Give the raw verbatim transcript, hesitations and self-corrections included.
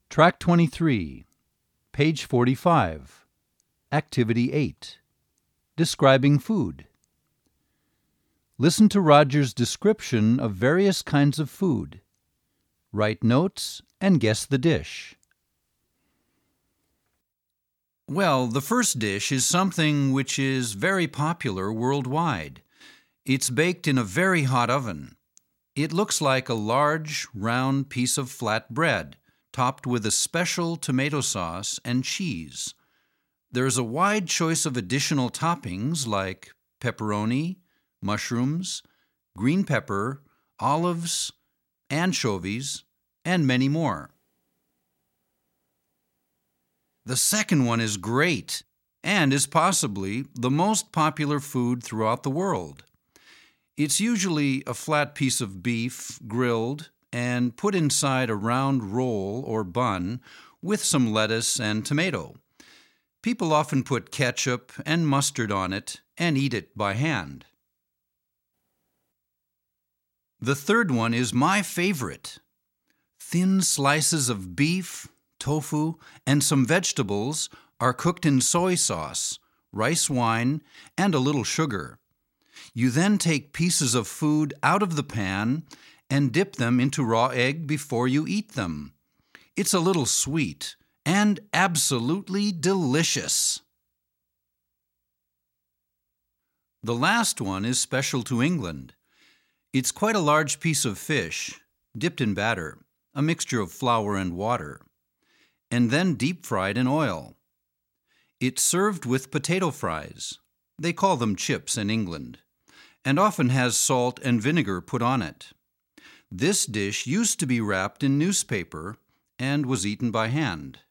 Track twenty-three, page forty-five, Activity eight, Describing Food. Listen to Roger's description of various kinds of food. Write notes and guess the dish. Well, the first dish is something which is very popular worldwide. It's baked in a very hot oven. It looks like a large, round piece of flat bread, topped with a special tomato sauce and cheese. There's a wide choice of additional toppings like pepperoni, mushrooms, green pepper, olives, anchovies, and many more. The second one is great and is possibly the most popular food throughout the world. It's usually a flat piece of beef grilled and put inside a round roll or bun with some lettuce and tomato. People often put ketchup and mustard on it and eat it by hand. The third one is my favorite. Thin slices of beef, tofu, and some vegetables are cooked in soy sauce, rice wine, and a little sugar. You then take pieces of food out of the pan and dip them into raw egg before you eat them. It's a little sweet and absolutely delicious. The last one is special to England. It's quite a large piece of fish, dipped in batter, a mixture of flour and water, and then deep-fried in oil. It's served with potato fries. They call them chips in England, and often has salt and vinegar put on it. This dish used to be wrapped in newspaper and was eaten by hand.